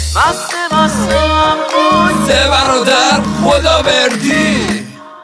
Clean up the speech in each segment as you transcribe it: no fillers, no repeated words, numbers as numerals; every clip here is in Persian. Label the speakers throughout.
Speaker 1: مستم کن
Speaker 2: سه برادر خداوردی.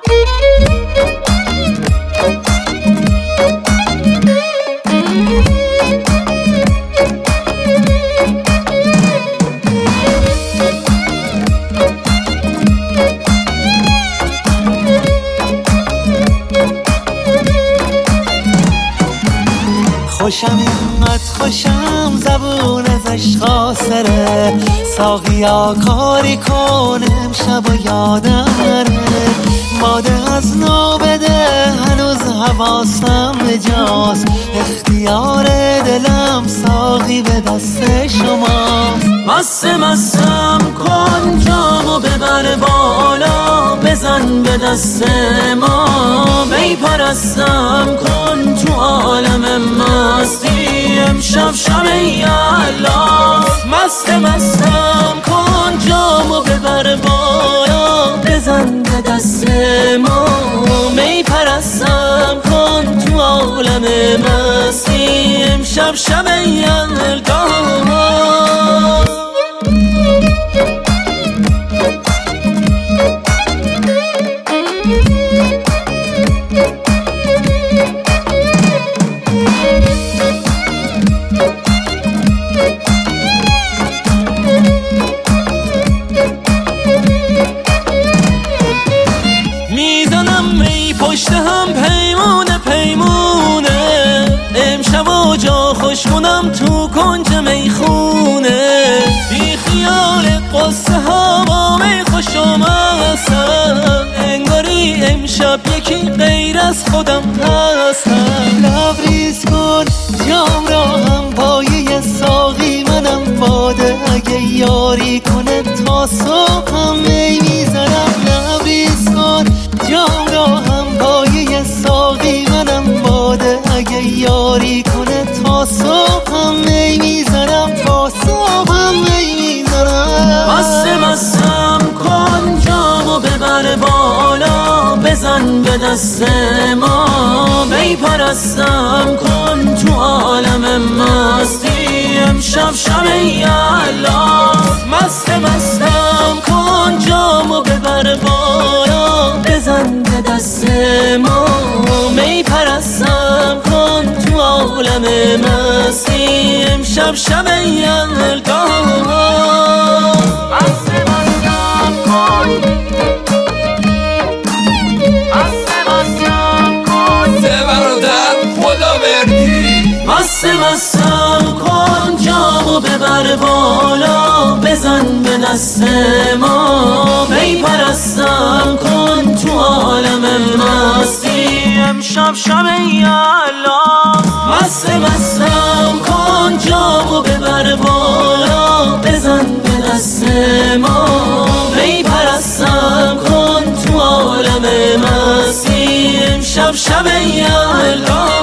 Speaker 3: خوشم اینقدر خوشم زبون ازش خاسره، ساقیا کاری کنه امشب و یادم نره، باده از نو بده هنوز حواسم بجاست، اختیار دلم ساقی به دست شماست.
Speaker 1: مستم کن جامو ببر بالا، بزن به دست ما، می پرستم کن تو عالم مستی، امشب شب یلا. مستم کن جامو ببر بالا، بزن به دست ما، می پرستم کن تو عالم مستی، امشب شب یلا. میزنم می پشت هم پیمونه پیمونه، امشب و جا خوش کنم تو کنج میخونه، بی خیال قصه ها با می خوش آمدم، انگاری امشب یکی غیر از خودم هستم.
Speaker 3: لبریز کن جام را هم پایه ساقی، منم باده اگه یاری کنه تا صبح هم می میزنم. لبریز کن جام را هم پایه ساقی، منم باده اگه یاری کنه تا صبح هم می میزنم، تا صبح هم می میزنم.
Speaker 1: مستم کن جامو ببر بالا، بزن به دست ما، می پرستم کن تو عالم مستی، امشب شب یلا. مستم کن جامو ببر بالا، بزن به دست ما، می پرستم کن تو عالم مستی، امشب شب یلا. مستم کن جامو ببر بالا، بزن به دست ما، می پرستم کن تو عالم مستی، امشب شب یلا. مستم کن جامو ببر بالا، بزن به دست ما، می پرستم کن تو عالم مستی، امشب شب یلا.